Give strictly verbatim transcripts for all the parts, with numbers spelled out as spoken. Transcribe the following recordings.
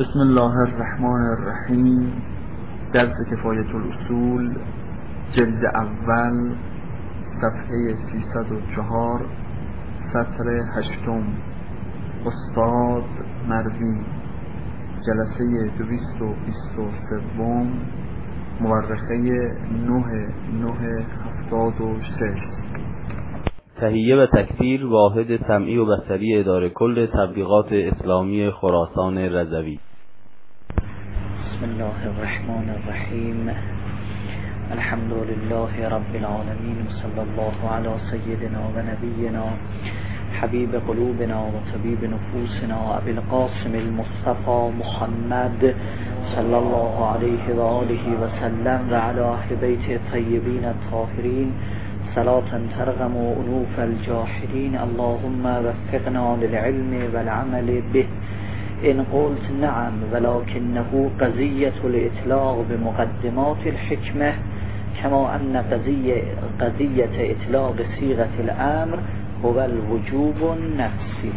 بسم الله الرحمن الرحیم. درس کفایت الاصول، جلد اول، صفحه سیصد و چهار، سطر هشتم. استاد مروی، جلسه دویست و بیست و سوم، مورخه نه نه هفتاد و سه. تهیه و تکثیر واحد سمعی و بصری اداره کل تبلیغات اسلامی خراسان رضوی. بسم الله الرحمن الرحیم. الحمد لله رب العالمین و صلی الله علی سیدنا و نبینا حبیب قلوبنا و طبیب نفوسنا ابی القاسم المصطفى محمد صلی الله علیه و آله و سلم و علی اهل بیت الطیبین الطاهرین صلاة ترغم انوف الجاحدین. اللهم وفقنا للعلم والعمل به. ان قلت نعم ولكنه قضية الإطلاق بمقدمات الحكمة كما أن قضية, قضية إطلاق صيغة الأمر هو الوجوب النفسي.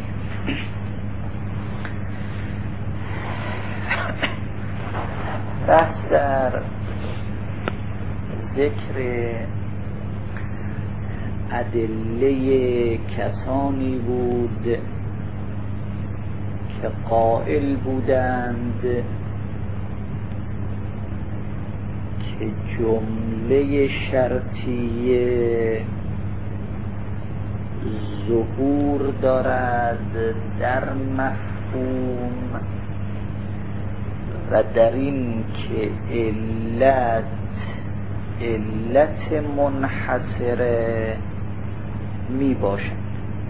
بحث در ذکر ادله کسانی بود که قائل بودند که جمله شرطیه ظهور دارد در مفهوم و در این که علت علت منحصره می باشد.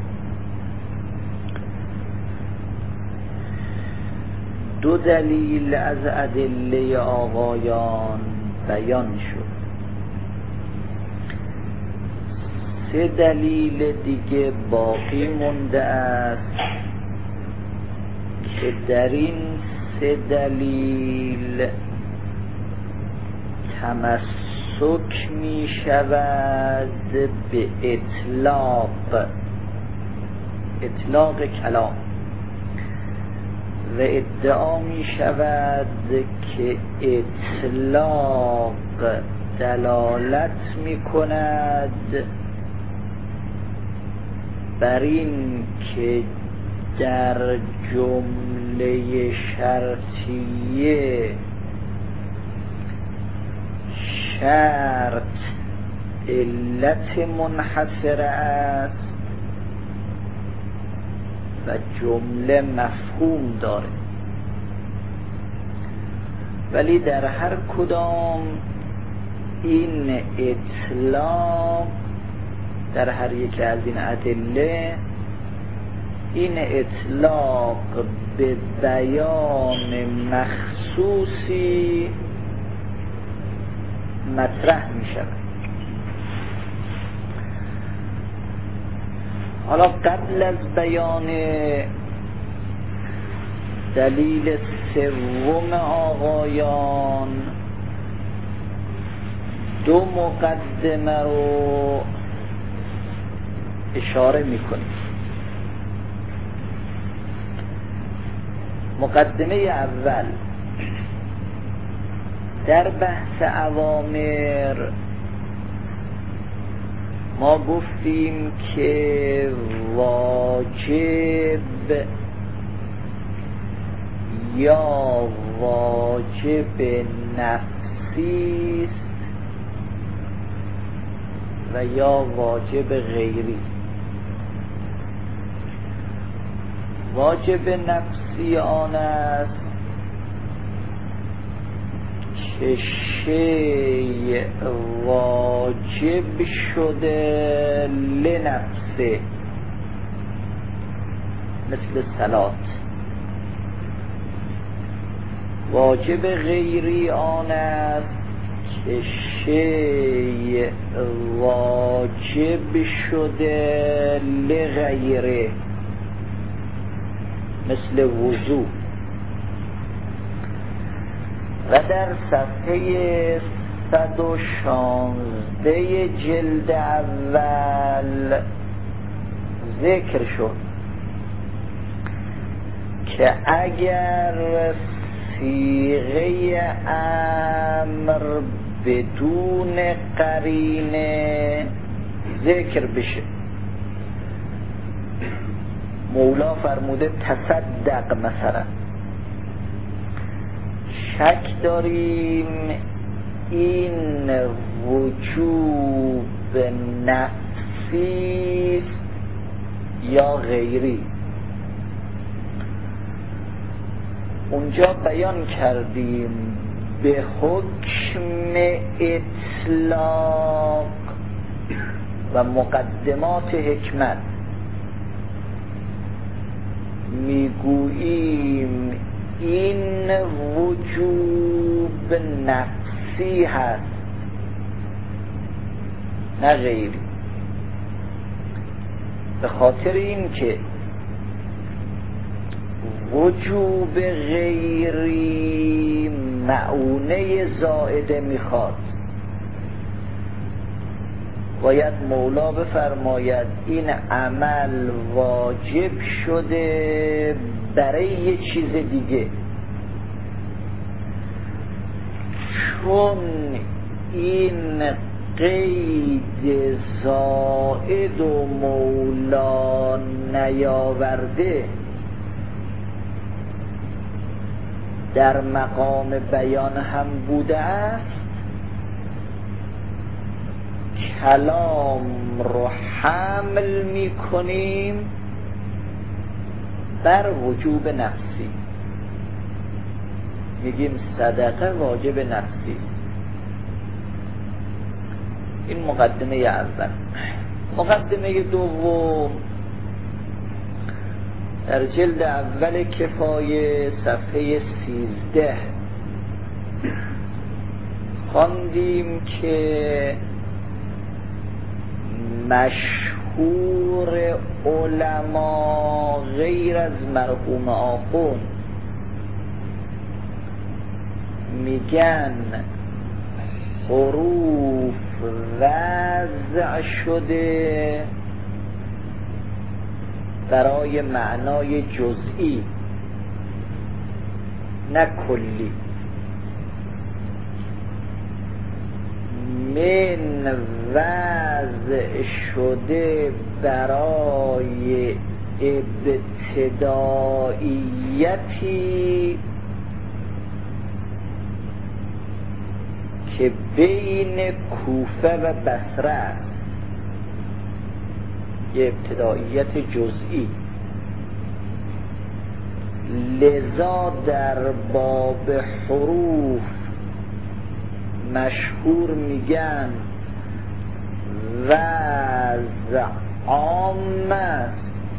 دو دلیل از ادله آقایان بیان شد، سه دلیل دیگه باقی مونده است که در این سه دلیل تمسک می شود به اطلاق اطلاق کلام و ادعا می شود که اطلاق دلالت می کند بر این که در جمله شرطیه شرط علت منحصره است و جمله مفهوم داره، ولی در هر کدام این اطلاق در هر یک از این ادله این اطلاق به بیان مخصوصی مطرح می شود. حالا قبل از بیان دلیل سوم آقایان دو مقدمه رو اشاره می کنیم. مقدمه اول، در بحث اوامر ما گفتیم که واجب یا واجب نفسی است و یا واجب غیری. واجب نفسی آن است که شیء واجب شده لنفسه، مثل صلات. واجب غیری آن است که شیء واجب شده لغیره، مثل وضو. و در صفحه صد و شانزده جلد اول ذکر شد که اگر صیغه امر بدون قرینه ذکر بشه. مولا فرموده تصدق مثلا، شک داریم این وجوب نفسی یا غیری. اونجا بیان کردیم به حکم اطلاق و مقدمات حکمت میگوییم این وجوب نفسی هست نه غیری. به خاطر این که وجوب غیری معونه زائده میخواد، باید مولا بفرماید این عمل واجب شده برای یه چیز دیگه. چون این قید زائد و مولا نیاورده، در مقام بیان هم بوده است، کلام رو حمل می کنیم بر وجوب نفسی. میگیم صدقه واجب نفسی. این مقدمه اول. مقدمه دوم در جلد اول کفایه صفحه سیزده خواندیم که مشهور علما غیر از مرحوم آخوند میگن حروف وضع شده برای معنای جزئی نه کلی. من وضع شده برای ابتداییتی که بین کوفه و بصره است، یه ابتداییت جزئی. لذا در باب حروف مشهور میگن وضع عام است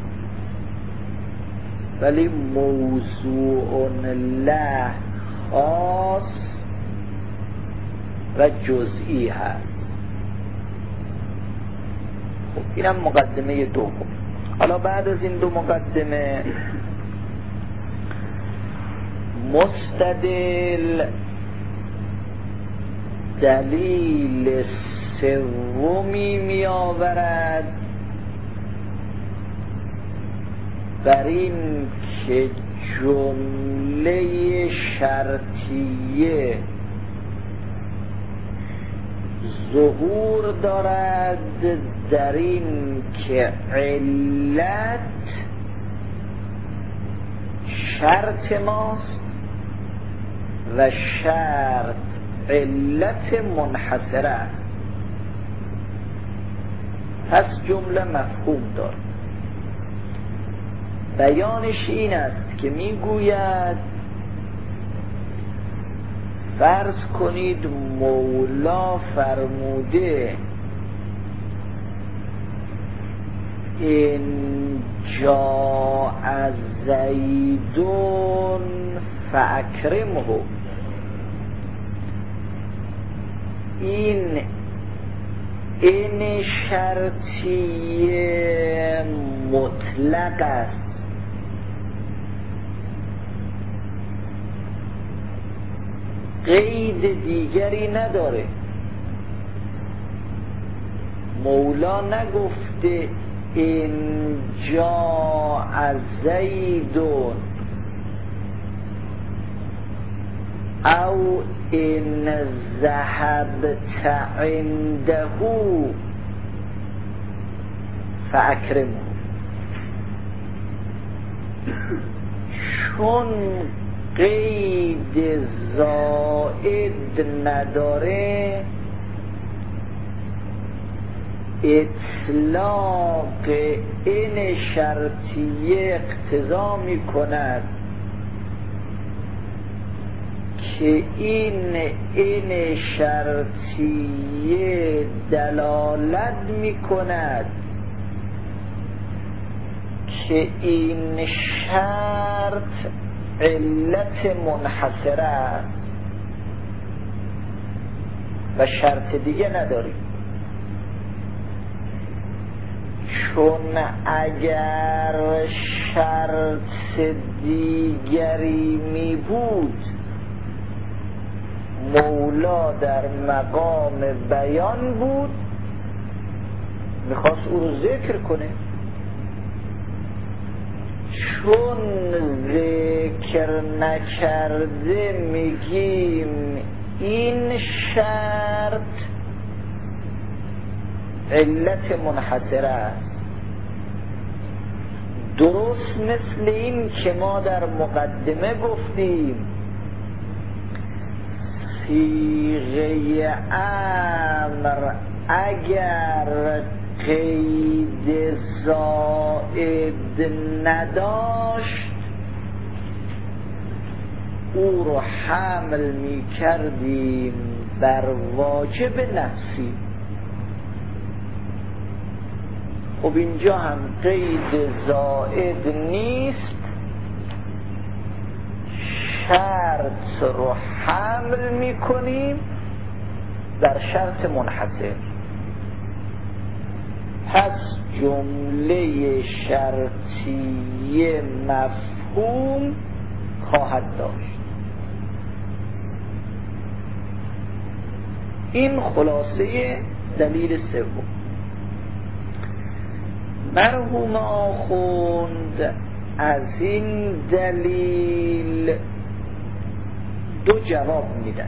ولی موضوع له خاص و جزئی هست. خب اینم مقدمه دوم. حالا بعد از این دو مقدمه مستدل دلیل سومی می آورد بر این که جمله شرطیه ظهور دارد در این که علت شرط ماست و شرط علت منحصره است. پس جمله مفهوم دارد. بیانش این است که میگوید فرض کنید مولا فرموده این جاء زیدون فاکرمه. این این شرطی مطلق است، قید دیگری نداره. مولا نگفته این جاء زیدون او این ذهبت عنده فاکرمه، چون قید زائد نداره اطلاق این شرطیه اقتضا می کند که این این شرطیه دلالت می کند که این شرط علت منحصره است و شرط دیگه نداری. چون اگر شرط دیگری می بود مولا در مقام بیان بود، میخواست او رو ذکر کنه. چون ذکر نکرده میگیم این شرط علت منحصره است. درست مثل این که ما در مقدمه گفتیم صیغه امر اگر قید زائد نداشت او رو حمل می کردیم بر واجب نفسی. خب اینجا هم قید زائد نیست، شرط رو حمل می کنیم در شرط منحصر. پس جمله شرطی مفهوم خواهد داشت. این خلاصه دلیل سوم. مرحوم آخوند از این دلیل دو جواب میدن.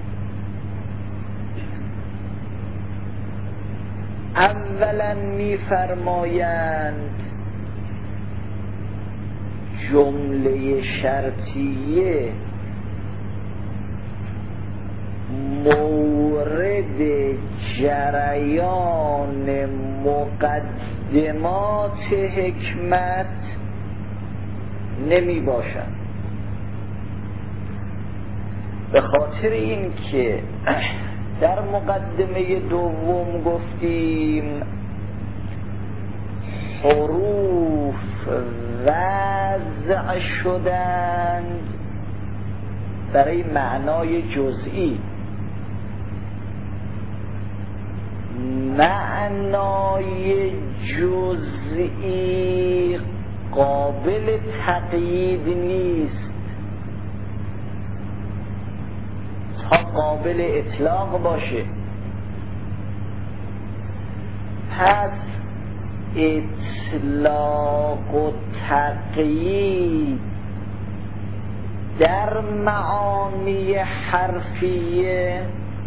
اولا میفرمایند جمله شرطیه مورد جریان مقدمات حکمت نمی باشد، به خاطر این که در مقدمه دوم گفتیم حروف وضع شدند برای معنای جزئی، معنای جزئی قابل تقیید نیست تا قابل اطلاق باشه. پس اطلاق و تقیید در معانی حرفیه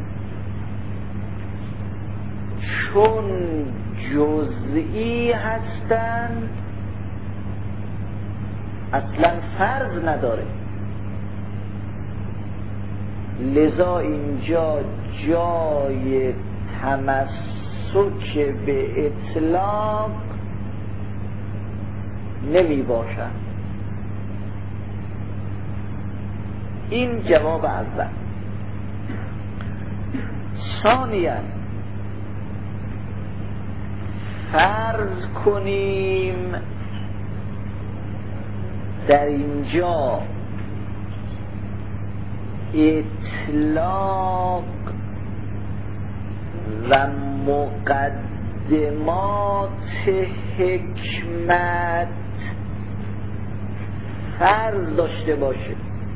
چون جزئی هستند اصلا فرض نداره. لذا اینجا جای تمسک به اطلاق نمی باشد. این جواب اول. ثانیاً فرض کنیم در اینجا اطلاق و مقدمات حکمت فرض داشته باشه،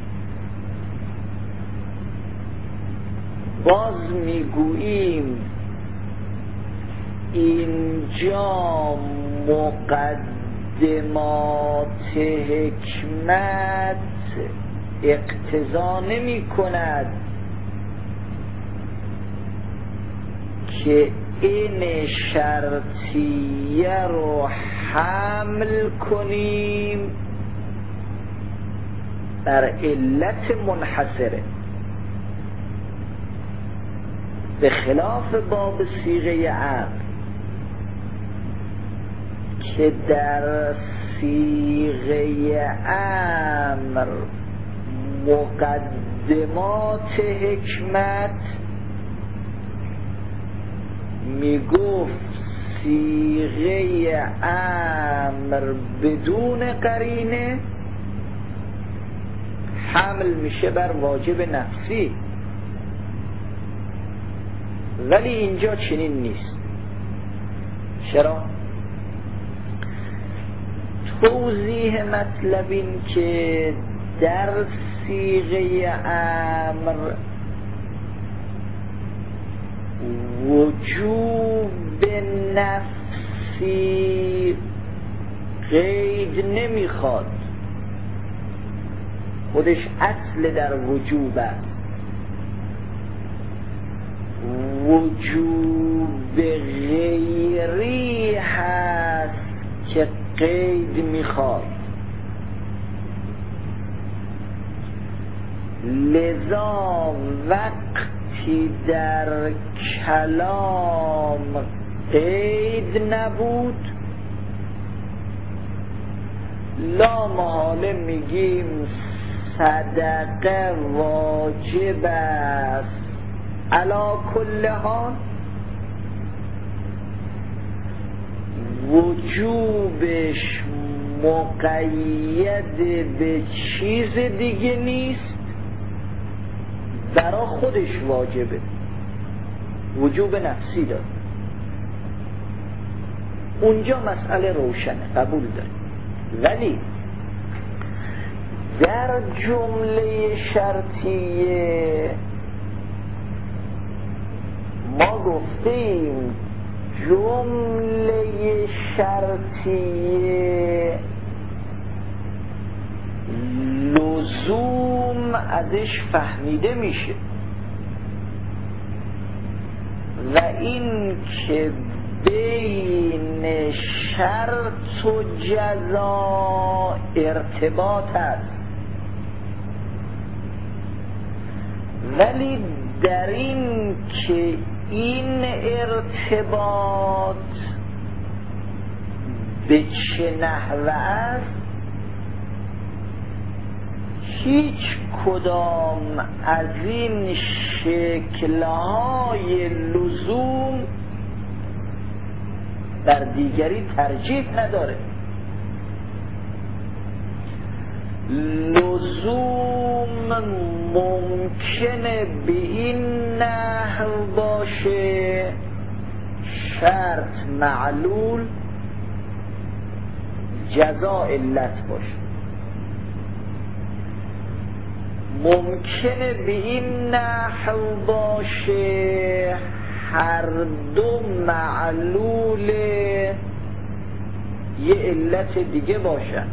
باز میگوییم اینجا مقدمات حکمت اقتضا نمی کند که این شرطیه رو حمل کنیم بر علت منحصره، به خلاف باب صیغه امر که در صیغه امر مقدمات حکمت میگفت صیغه امر بدون قرینه حمل میشه بر واجب نفسی، ولی اینجا چنین نیست. چرا؟ توضیح مطلب این که در صیغه امر وجوب نفسی قید نمیخواد، خودش اصل در وجوب است. وجوب غیری هست که قید میخواد، لذا وقتی در کلام قید نبود لا محاله میگیم صدقه واجب است علا کل حال. وجوبش مقید به چیز دیگه نیست، برا خودش واجبه، وجوب نفسی داره. اونجا مسئله روشنه، قبول داره. ولی در جمله شرطیه ما گفتیم جمله شرطیه لزوم ازش فهمیده میشه و این که بین شرط و جزا ارتباط است، ولی در این که این ارتباط به چه نحوه است هیچ کدام از این شکل‌های لزوم بر دیگری ترجیح نداره. لزوم ممکنه به این نحو باشه شرط معلول جزا علت باشه، ممکنه به این نحو باشه هر دو معلول یه علت دیگه باشن،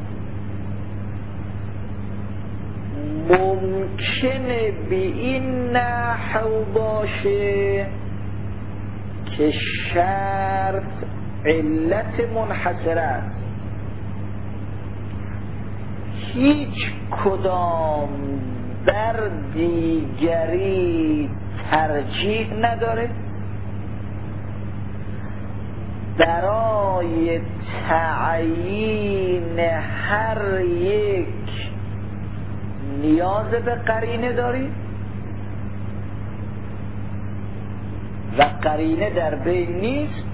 ممکنه به این نحو باشه که شرط علت منحصره است، هیچ کدام بر دیگری ترجیح نداره. برای تعیین هر یک نیاز به قرینه داری و قرینه در بین نیست،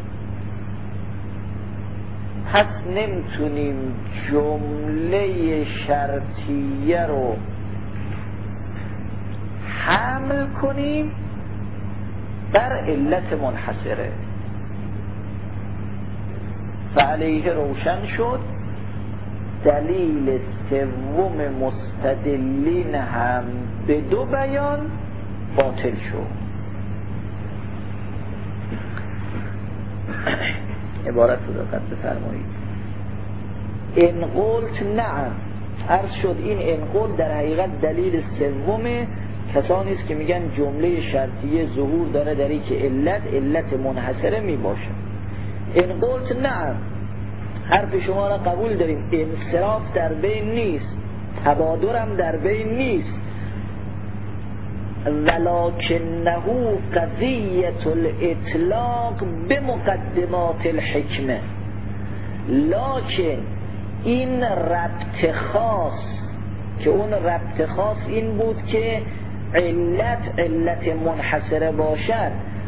پس نمیتونیم جمله شرطیه رو حمل کنیم بر علت منحصره. فعلیه روشن شد دلیل سوم مستدلین هم به دو بیان باطل شد. عبارت رو دقت بفرمایید. ان قلت نعم عرض شد این انقول در حقیقت دلیل سوم کسانی است که میگن جمله شرطیه ظهور داره در این که علت علت منحصره میباشه. انقول نعم، حرف شما را قبول داریم، انصراف در بین نیست، تبادر هم در بین نیست، ولکنه قضیة الاطلاق بمقدمات الحکمه، لکن این ربط خاص که اون ربط خاص این بود که علت علت منحصره باشد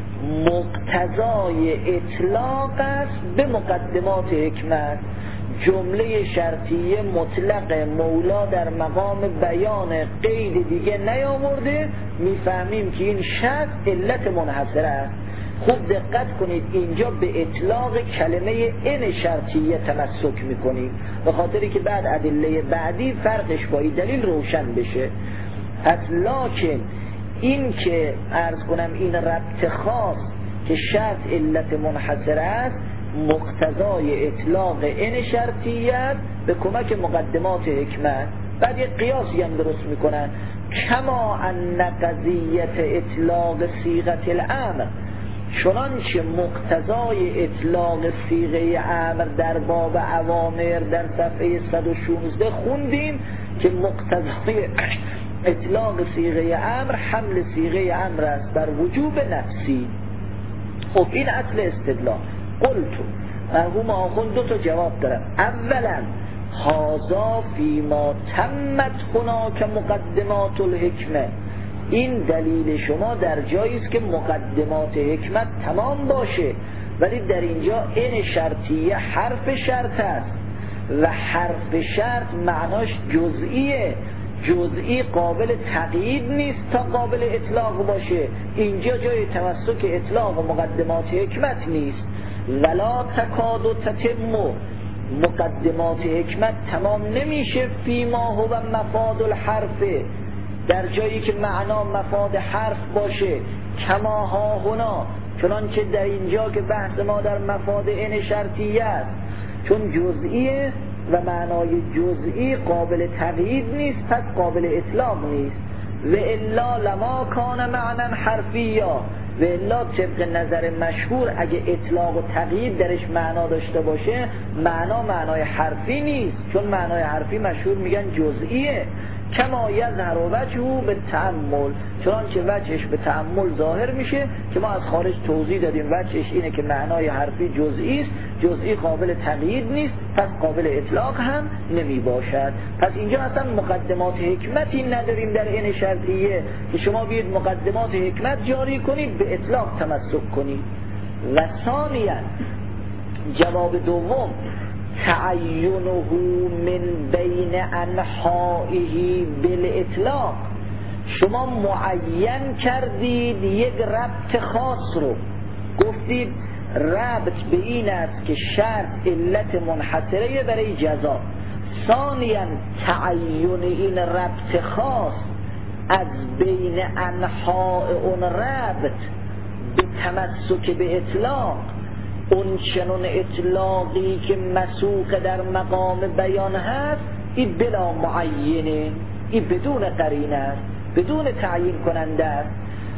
مقتضای اطلاق است به مقدمات حکمت. جمله شرطیه مطلق مولا در مقام بیان قید دیگه نیاورده، میفهمیم که این شرط علت منحصره است. خوب دقت کنید، اینجا به اطلاق کلمه ان شرطیه تمسک میکنیم به خاطری که بعد ادله بعدی فرقش با این دلیل روشن بشه. پس لکن این که عرض کنم این ربط خاص که شرط علت منحصره است مقتضای اطلاق ان شرطیت به کمک مقدمات حکمت. بعد یک قیاسی هم درست میکنن، کما ان قضیت اطلاق صیغه الامر، چنانچه مقتضای اطلاق صیغه امر در باب اوامر در صفحه صد و شانزده خوندیم که مقتضای اطلاق صیغه امر حمل صیغه امر است بر وجوب نفسی. خب این اصل استدلال. قلتو مرحوم آخوند دو تا جواب دارم. اولا هذا فیما تمت هناک مقدمات الحکمه، این دلیل شما در جایی است که مقدمات حکمت تمام باشه، ولی در اینجا این شرطیه حرف شرط است و حرف شرط معناش جزئیه، جزئی قابل تقیید نیست تا قابل اطلاق باشه. اینجا جای تمسک اطلاق و مقدمات حکمت نیست. ولا تکاد و تتم، مقدمات حکمت تمام نمیشه فیما هو مفاد الحرف، در جایی که معنا مفاد حرف باشه، کما ها هنا، چنان که در اینجا که بحث ما در مفاد ان شرطیه است، چون جزئیه و معنای جزئی قابل تقیید نیست پس قابل اطلاق نیست. و الا لما کان معنی حرفیا، و الا طبق نظر مشهور اگه اطلاق و تقیید درش معنا داشته باشه معنا معنای حرفی نیست، چون معنای حرفی مشهور میگن جزئیه. کما یظهر وجهه به تأمل، چنانچه وجهش به تأمل ظاهر میشه که ما از خارج توضیح دادیم وجهش اینه که معنای حرفی جزئی است، جزئی قابل تقیید نیست پس قابل اطلاق هم نمی باشد. پس اینجا اصلا مقدمات حکمتی نداریم در این شرطیه که شما بیاید مقدمات حکمت جاری کنید به اطلاق تمسک کنید. و ثانیا جواب دوم تعینه من بین انحائه بالاطلاق، شما معین کردید یک ربط خاص رو، گفتید ربط به این است که شرط علت منحصره برای جزا. ثانیا تعین این ربط خاص از بین انحاء اون ربط به تمسک به اطلاق، اون چنون اطلاقی که مسوق در مقام بیان هست این بلا معینه، این بدون قرینه است، بدون تعیین کننده است.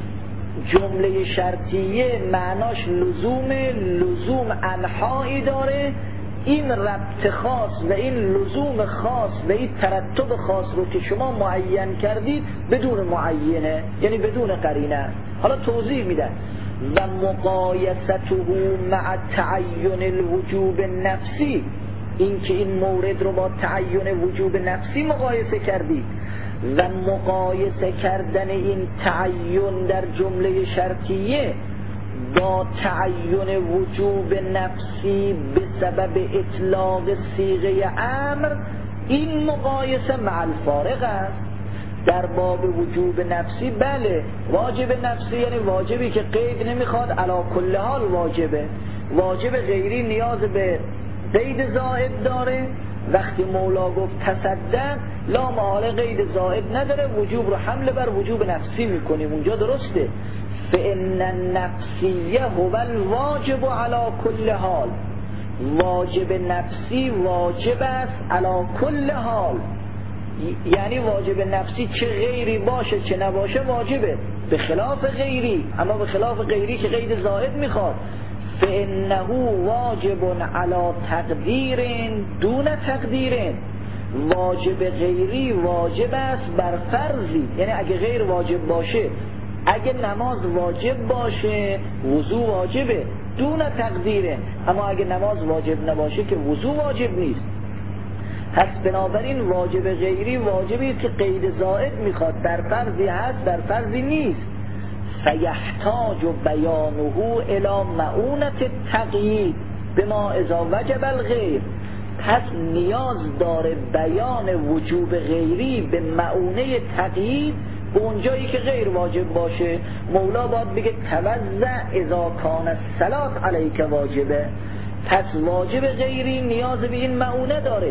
جمله شرطیه معناش لزوم لزوم انحایی داره، این ربط خاص و این لزوم خاص و این ترتب خاص رو که شما معین کردید بدون معینه، یعنی بدون قرینه. حالا توضیح میدن و مقایسته مع تعین الوجوب نفسی، این که این مورد رو با تعین وجوب نفسی مقایسه کردید و مقایسه کردن این تعین در جمله شرطیه با تعین وجوب نفسی به سبب اطلاق صیغه امر، این مقایسه مع الفارق است. در باب وجوب نفسی بله واجب نفسی یعنی واجبی که قید نمیخواد علی کل حال واجبه، واجب غیری نیاز به قید زائد داره. وقتی مولا گفت تصدق لا محاله قید زائد نداره، وجوب رو حمله بر وجوب نفسی میکنیم، اونجا درسته. فإن النفسیه هو الواجب علی کل حال، واجب نفسی واجب است علی کل حال، یعنی واجب نفسی چه غیری باشه چه نباشه واجبه، به خلاف غیری. اما به خلاف غیری که قید زائد میخواد، فإنه واجب علی تقدیر دون تقدیر، واجب غیری واجب است بر فرضی، یعنی اگه غیر واجب باشه، اگه نماز واجب باشه وضو واجبه دون تقدیره، اما اگه نماز واجب نباشه که وضو واجب نیست. پس بنابراین واجب غیری واجبی که قید زائد میخواد، در فرضی هست در فرضی نیست. فیحتاج بیانه الی معونة التقیید بما اذا وجب الغیر، پس نیاز داره بیان وجوب غیری به معونه تقیید به اونجایی که غیر واجب باشه. مولا باید بگه توزع اذا کان الصلاة علیک واجبه، پس واجب غیری نیاز به این معونه داره.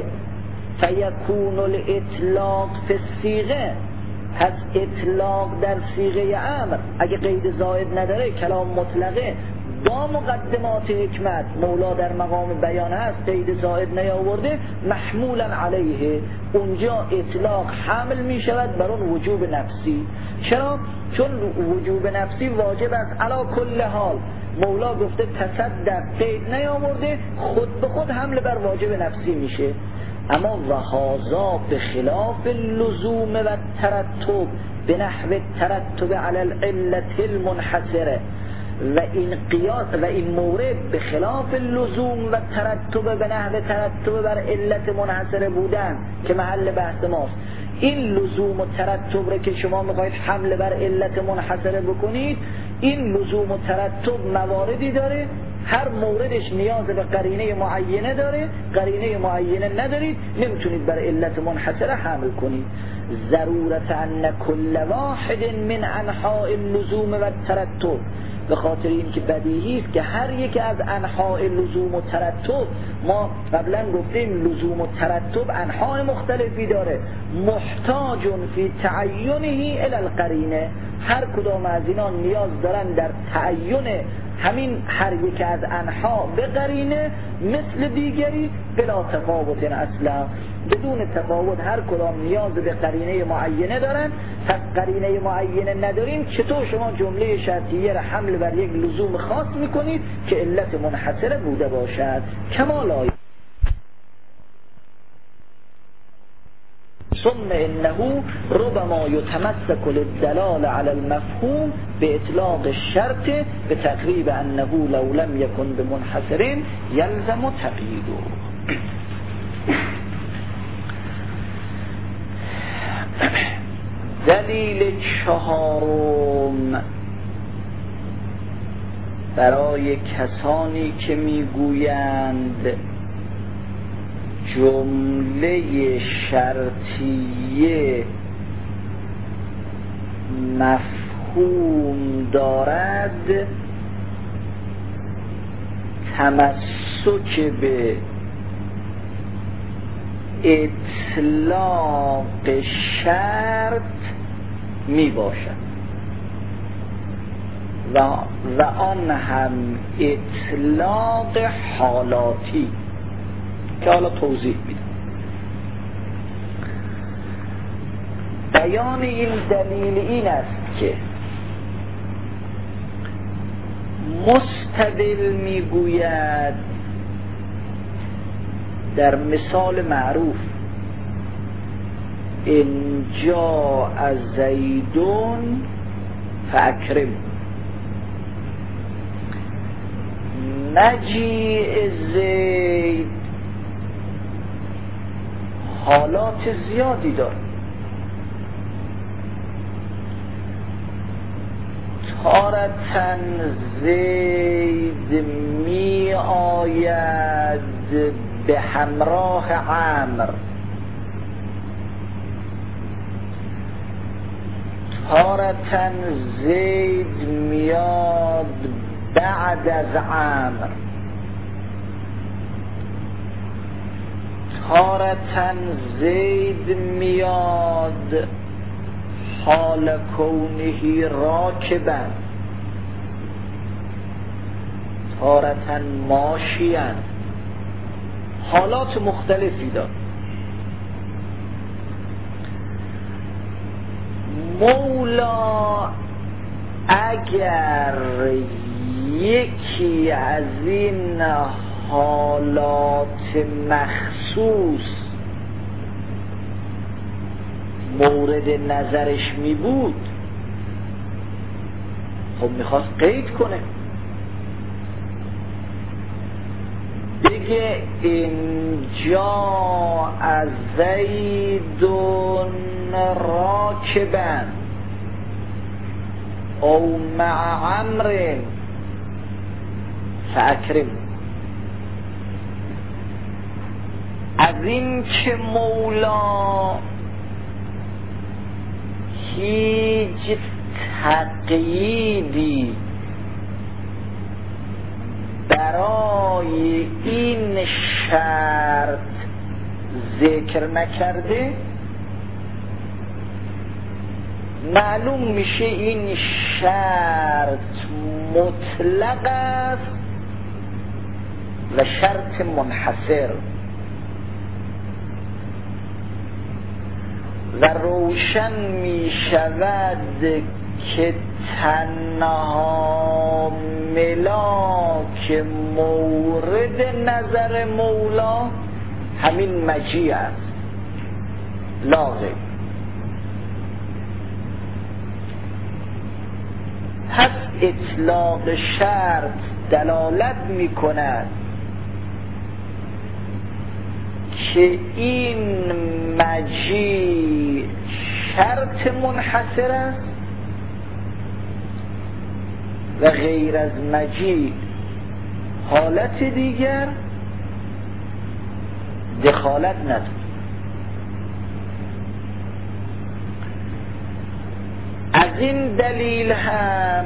فیکون الاطلاق فی الصیغه، پس اطلاق در صیغه امر اگه قید زائد نداره، کلام مطلقه با مقدمات حکمت، مولا در مقام بیان هست قید زائد نیاورده، محمولا علیه، اونجا اطلاق حمل می شود بر اون وجوب نفسی. چرا؟ چون وجوب نفسی واجب است علی کل حال. مولا گفته تصدق، قید نیاورده، خود به خود حمل بر واجب نفسی میشه. اما وهذا به خلاف اللزوم و ترتب به نحو ترتب علی العلة المنحصره، و این قیاس و این مورد به خلاف اللزوم و ترتب به نحو ترتب بر علت منحصره بودن که محل بحث ماست. این لزوم و ترتب رو که شما میخواید حمل بر علت منحصره بکنید، این لزوم و ترتب مواردی داره، هر موردش نیاز به قرینه معینه داره، قرینه معینه ندارید نمیتونید بر علت منحصره حمل کنید. ضرورت ان کل واحد من انحاء اللزوم و ترتب، به خاطر این که بدیهی است که هر یک از انحاء لزوم و ترتب، ما قبلا گفتیم لزوم و ترتب انحاء مختلفی داره، محتاج فی تعینه الی القرینه، هر کدام از اینا نیاز دارن در تعین همین هر یک از انحاء به قرینه، مثل دیگری بلا تفاوت اصلا، بدون تفاوت هر کدام نیاز به قرینه معینه دارن. پس قرینه معینه نداریم، چطور شما جمله شرطیه را حمل بر یک لزوم خاص میکنید که علت منحصره بوده باشد؟ کمال آیه. ثم انه ربما یتمسک للدلال علی المفهوم به اطلاق الشرط به تقریب انه لو لم یکن بمنحصر یلزم تقییده. دلیل چهارم برای کسانی که میگویند جمله شرطیه مفهوم دارد، تمسک به اطلاق شرط می باشد و, و آن هم اطلاق حالاتی که حالا توضیح میدم. بیان این دلیل این است که مستدل میگوید در مثال معروف اینجا از زیدون فاکرم، مجیء زید حالات زیادی داره. تارتن زید می آید به همراه عمرو، تارتن زید میاد بعد از عمرو، تارتن زید میاد حال کونهی راکبن، تارتن ماشین، حالات مختلفی دار. مولا اگر یکی از این حالات مخصوص مورد نظرش می بود، خب میخواست قید کنه، بگه اینجا از زیدون راکبن او مع عمر فاکرم. از این که مولا هیچ تقییدی برای این شرط ذکر نکرده، معلوم میشه این شرط مطلق است و شرط منحصر، و روشن می شود که تنها ملاک مورد نظر مولا همین مجیء است، لا غیر. پس اطلاق شرط دلالت می کند که این مجیء شرط منحصر است و غیر از مجیء حالت دیگر دخالت ندارد. از این دلیل هم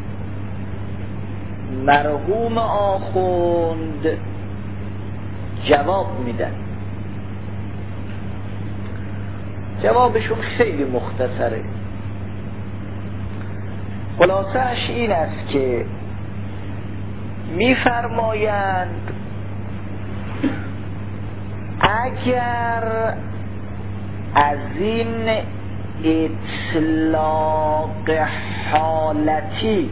مرحوم آخوند جواب میدن. جوابشون خیلی مختصره، خلاصه‌اش این است که میفرمایند اگر از این اطلاق حالتی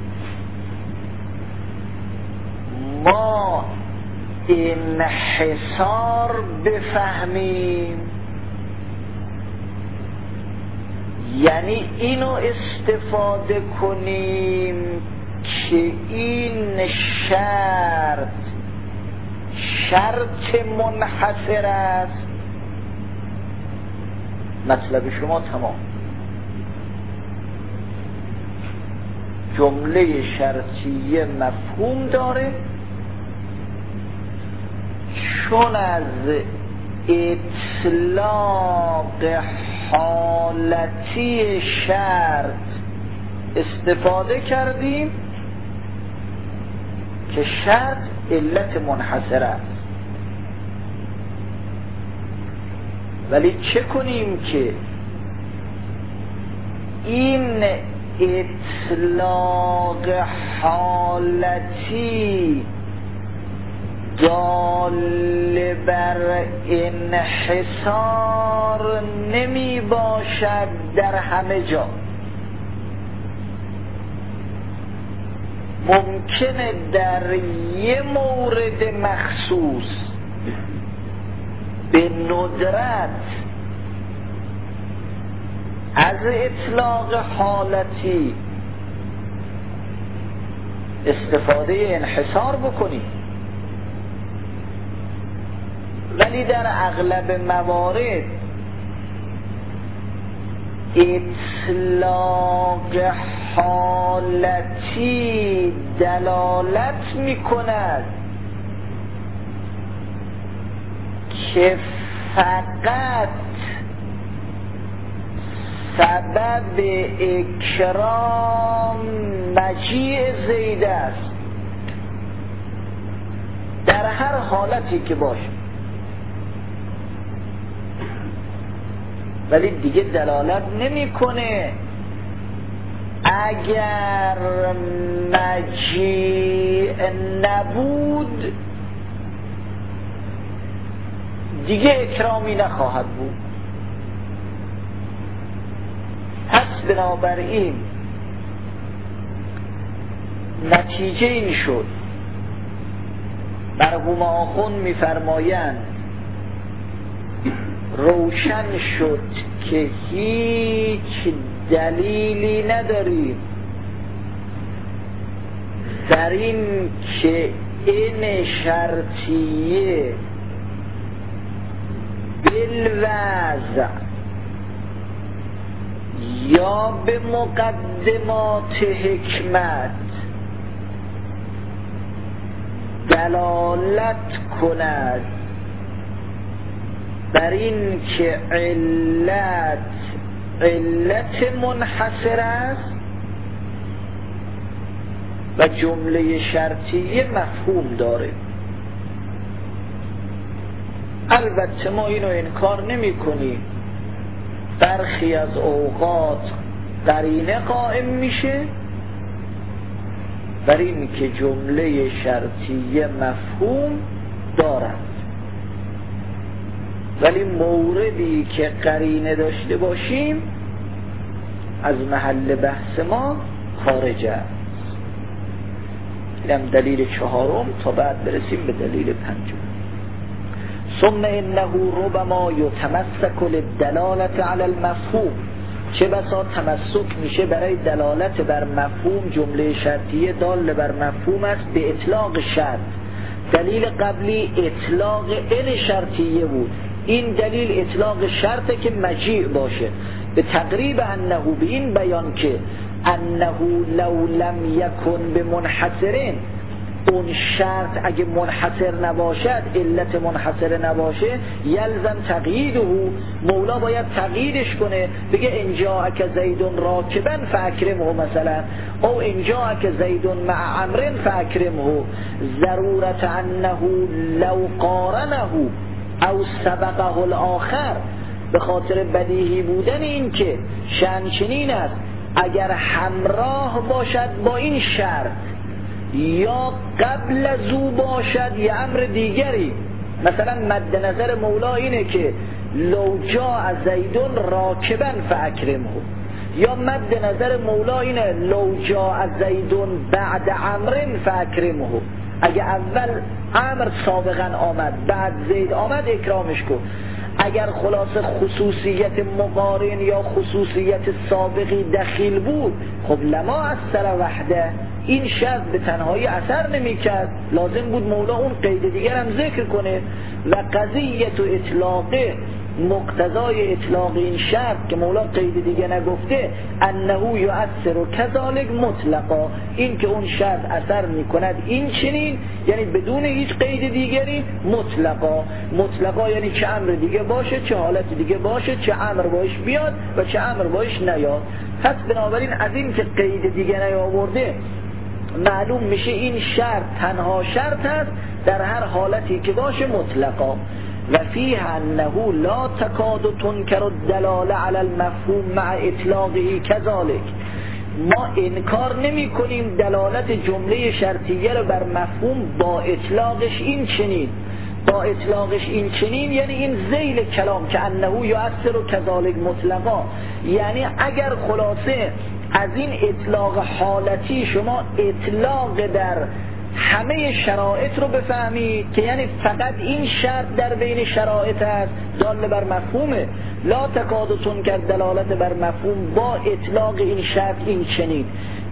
ما انحصار بفهمیم، یعنی اینو استفاده کنیم که این شرط شرط منحصر است، مطلب شما تمام. جمله شرطیه مفهوم داره، چون از اطلاق حالتی شرط استفاده کردیم که شرط علت منحصر است. ولی چه کنیم که این اطلاق حالتی دال بر انحصار نمی باشد در همه جا، ممکنه در یه مورد مخصوص به ندرت از اطلاق حالتی استفاده انحصار بکنی، ولی در اغلب موارد اطلاق حالتی دلالت می کند که فقط سبب اکرام مجیء زید است در هر حالتی که باشه، ولی دیگه دلالت نمیکنه اگر مجیء نبود دیگه اکرامی نخواهد بود. پس بنابراین نتیجه این شد، مرحوم آخوند می‌فرمایند روشن شد که هیچ دلیلی نداریم در این که این شرطیه بالوضع یا به مقدمات حکمت دلالت کند بر این که علت علت منحصر است و جمله شرطیه مفهوم داره. البته ما اینو انکار نمی کنیم، برخی از اوقات قرینه قائم میشه بر این که جمله شرطیه مفهوم دارد، ولی موردی که قرینه داشته باشیم از محل بحث ما خارج است. اینم دلیل چهارم، تا بعد برسیم به دلیل پنجم. ثم انه ربما یتمسک للدلالة علی المفهوم، چه بسا تمسک میشه برای دلالت بر مفهوم جمله شرطیه دال بر مفهوم است به اطلاق شرط. دلیل قبلی اطلاق ان شرطیه بود، این دلیل اطلاق شرطه که مجیع باشه. به تقریب انه به این بیان که انه لو لم یکن به منحصرین، اون شرط اگه منحصر نباشد، علت منحصر نباشه، یلزم تقییده، مولا باید تقییدش کنه، بگه انجاءک زیدون راکبا فاکرمه مثلا، او انجاءک زیدون مع عمرن فاکرمه. ضرورت انه لو قارنه او سبقه الاخر، به خاطر بدیهی بودن این که شأن چنین است اگر همراه باشد با این شرط یا قبل از او باشد یا امر دیگری. مثلا مد نظر مولا اینه که لو جاء زیدون راکبا فاکرمه، یا مد نظر مولا اینه لو جاء زیدون بعد امرن فاکرمه، اگه اول امر سابقا آمد بعد زید آمد اکرامش کن. اگر خلاصه خصوصیت مقارن یا خصوصیت سابقی دخیل بود، خب لما اثر وحده، این شرط به تنهایی اثر نمی کرد، لازم بود مولا اون قید دیگر هم ذکر کنه. و قضیت و اطلاقه، مقتضای اطلاق این شرط که مولا قید دیگه نگفته، انه یؤثر و کذالک مطلقا، این که اون شرط اثر میکند این چنین، یعنی بدون هیچ قید دیگری، مطلقا. مطلقا یعنی چه امر دیگه باشه، چه حالت دیگه باشه، چه امر باش بیاد و چه امر باش نیاد. پس بنابراین از این که قید دیگه نیاورده معلوم میشه این شرط تنها شرط است در هر حالتی که باشه مطلقا. و فیه انه لا تکاد تنکر الدلاله علی المفهوم مع اطلاقه کذالک، ما انکار نمی کنیم دلالت جمله شرطیه رو بر مفهوم با اطلاقش این چنین. با اطلاقش این چنین یعنی این ذیل کلام که انه یؤثر و کذالک مطلقا، یعنی اگر خلاصه از این اطلاق حالتی شما اطلاق در همه شرایط رو بفهمید که یعنی فقط این شرط در بین شرایط است دال بر مفهومه، لا تکاد تنکر دلالت بر مفهوم با اطلاق این شرط این چنین،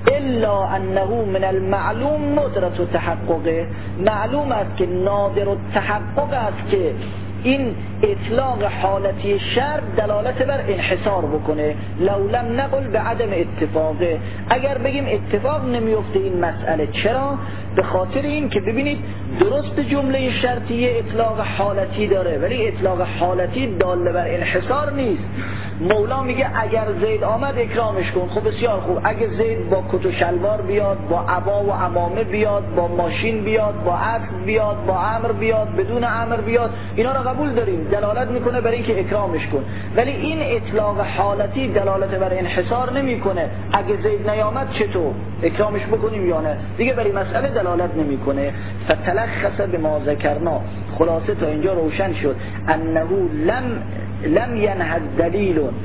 الا انه من المعلوم ندرت و تحققه، معلوم است که نادر و تحقق است که این اطلاق حالتی شرط دلالت بر انحصار بکنه. لو لم نقل به عدم اتفاقه، اگر بگیم اتفاق نمیفته این مسئله. چرا؟ به خاطر این که ببینید درست جمله شرطیه اطلاق حالتی داره ولی اطلاق حالتی دال بر انحصار نیست. مولا میگه اگر زید آمد اکرامش کن، خب بسیار خوب، اگه زید با کت و شلوار بیاد، با عبا و عمامه بیاد، با ماشین بیاد، با اسب بیاد، با امر بیاد، بدون امر بیاد، اینا رو قبول داریم، دلالت میکنه برای اینکه اکرامش کن. ولی این اطلاق حالتی دلالت بر انحصار نمیکنه. اگه زید نیامد چطور اکرامش بکنیم یا نه، دیگه برای مسئله دلالت نمیکنه. فتلخص بما ذکرنا، خلاصه تا اینجا روشن شد انه لم لم ینهد دلیل،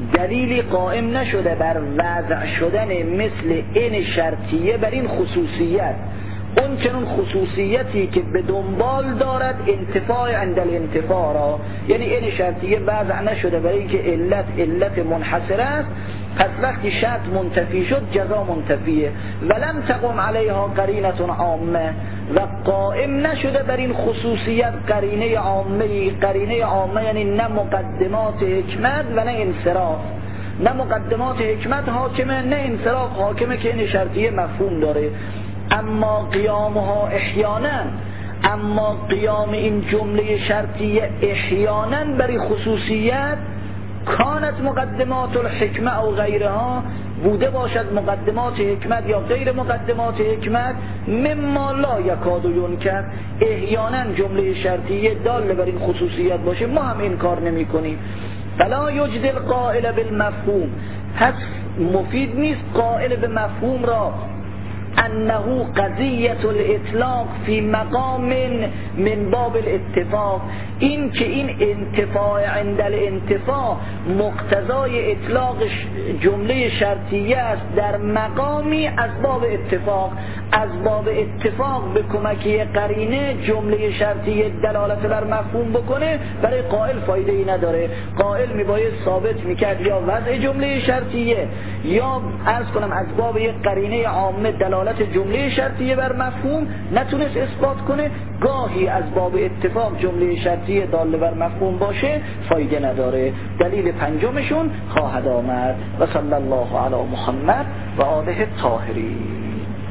دلیلی قائم نشده بر وضع شدن مثل این شرطیه بر این خصوصیت، اون چنون خصوصیتی که به دنبال دارد انتفاع عند الانتفاع را، یعنی این شرطیه وضع نشده برای اینکه علت علت منحصره است، پس وقتی شرط منتفی شد جزا منتفیه. ولم تقم علیها قرینه عامه، و قائم نشده بر این خصوصیت قرینه عامه. قرینه عامه یعنی نه مقدمات حکمت و نه انصراف، نه مقدمات حکمت حاکمه نه انصراف حاکمه که این شرطیه مفهوم داره. اما قیامها احیانا، اما قیام این جمله شرطیه احیانا برای خصوصیت کانت مقدمات الحکمه او غیرها، بوده باشد مقدمات حکمت یا غیر مقدمات حکمت، مما لا یکاد ینکر، احیانا جمله شرطیه دال بر این خصوصیت باشه ما هم این کار نمی کنیم. فلا یجدل قائل بالمفهوم، پس مفید نیست قائل به مفهوم را انه قضیه الاطلاق فی مقام من باب الاتفاق، این که این انتفاع عند الانتفاع مقتضای اطلاق جمله شرطیه است در مقامی از باب اتفاق، از باب اتفاق به کمکی قرینه جمله شرطیه دلالت بر مفهوم بکنه برای قائل فایده ای نداره. قائل میباید ثابت میکرد یا وضع جمله شرطیه یا عرض کنم از باب یک قرینه عامه دلالت جمله شرطیه بر مفهوم نتونست اثبات کنه، گاهی از باب اتفاق جمله شرطیه داله بر مفهوم باشه فایده نداره. دلیل پنجمشون خواهد آمد. و صلی الله علی محمد و آله الطاهرین.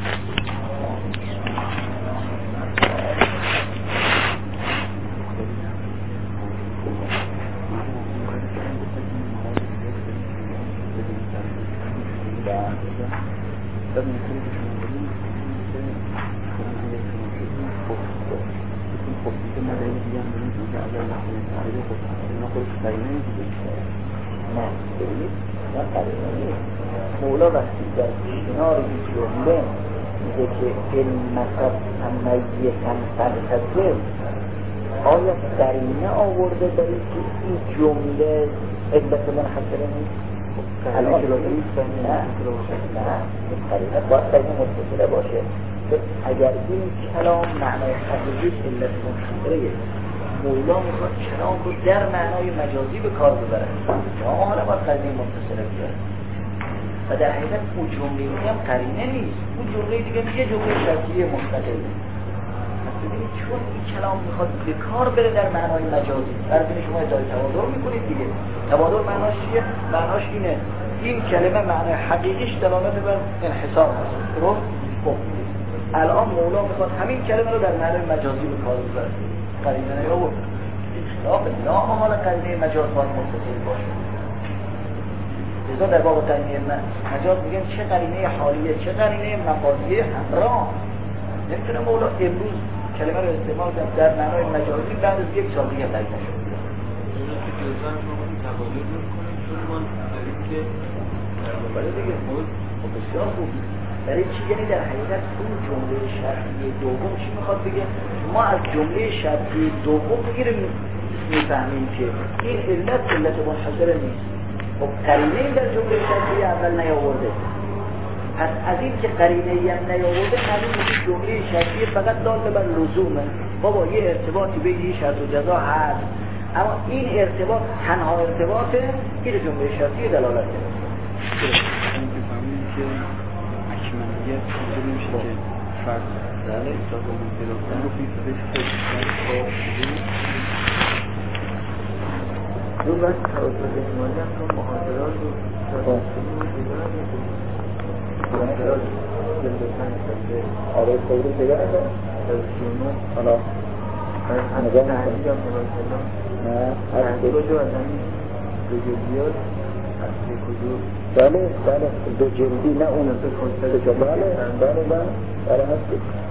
مولا وقتی در کنار این جمله میگه که علمت امیتن فلسفه، آیا قرینه آورده داری که این جمله علت منحصره نیست؟ الان نیست؟ نه نه قرینه باید قرینه متصله باشه. اگر این کلام معنای حقیقیش علت منحصره، مولا میخواد کلام رو در معنای مجازی به کار ببره، اما حالا باید قرینه متصله ببره و در حقیقت اون جمله هم قرینه نیست، اون جمله دیگه یه جمله شرطیه مستقله. پس ببینید چون این کلام میخواد به کار بره در معنای مجازی، برای شما ادعای تبادر میکنید دیگه. تبادر معناش چیه؟ معناش اینه این کلمه معنای حقیقیش دلالت بر انحصار هست. درست؟ خب الان مولا میخواد همین کلمه رو در معنای مجازی به کار ببره. قرینه نیاورد، اختلاف نام حال قرینه مجاز باید متصل باشه. لذا در باب قرینه مجاز میگن چه قرینه حالیه چه قرینه مفاضیه همراه. نمیتونه مولا امروز کلمه رو استعمال کنه در معنای مجازی بعد از یک سال دیگه قرینه شد. اینو که جزء ما تبادل میکنیم چون ما داریم که برای دیگه موضوع بسیار خوب برای چی؟ یعنی در حقیقت اون جمله شرطی دوم چی میخواد بگه؟ ما از جمله شرطی دوم بگیریم میفهمیم که این علت علت منحصره نیست. خب قرینه این در جمله شرطی اول نیاورده، پس از این که قرینه ای هم نیاورده همین میشه جمله شرطی فقط داله بر لزومه. بابا یه ارتباطی بین شرط و جزا هست، اما این ارتباط تنها ارتباطه که جمله شرطی دلالت داره. که اکمالیت اینجا نمیشه که فرد در احساس و مطلقان رو بیفته خود دو بس توسط اجمالی هم که محاضرات و تداستانی و دیگران محاضرات جلدتن شده آره خیلی دیگران تداستانی حالا نگاه تحلیل هم مراسلان تحلیل رو از همین دو جلدیات از یک کجور بله بله دو جلدی نه اون دو جلدی بله بله بله بله هست